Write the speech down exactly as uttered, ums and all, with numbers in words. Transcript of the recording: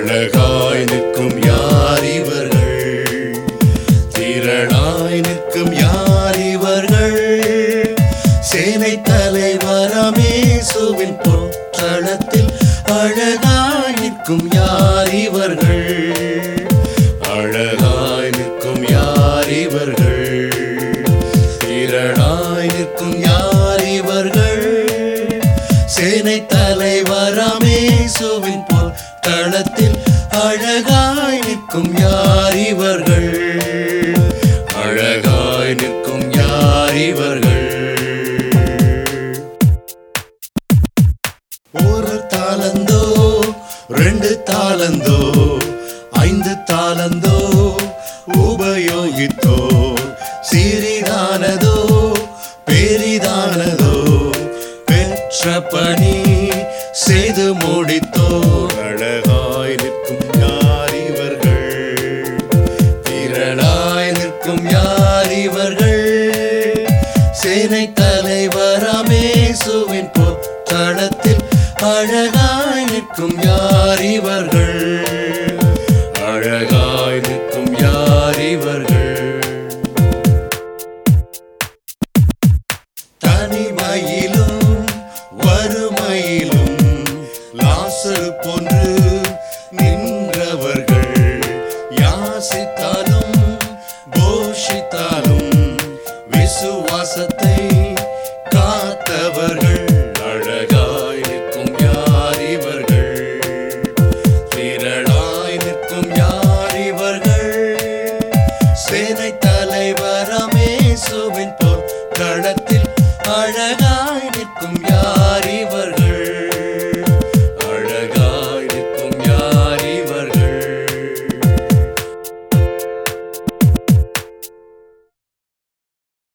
அழகாய் நிற்கும் யார் இவர்கள்? திரளாய் நிற்கும் யார் இவர்கள்? சேனை தலைவராம் இயேசுவின் பொற்களத்தில் அழகாய் நிற்கும் யார் இவர்கள்? அழகாய் நிற்கும் யார் இவர்கள்? திரளாய் நிற்கும் யார் இவர்கள்? சேனை தலைவராம் இயேசுவின் பொற்களத்தில் அழகாய் நிற்கும் யார் இவர்கள்? அழகாய் நிற்கும் யார் இவர்கள்? ஒரு தாளந்தோ ரெண்டு தாளந்தோ ஐந்து தாளந்தோ உபயோகித்தோ, சிறிதானதோ பெரிதானதோ பெற்ற பணி செய்து முடித்தோ. அழகாய் நிற்கும் யார் இவர்கள்? திரளாய் நிற்கும் யார் இவர்கள்? சேனை தலைவராம் இயேசுவின் பொற்களத்தில் அழகாய் நிற்கும் யார் இவர்கள்?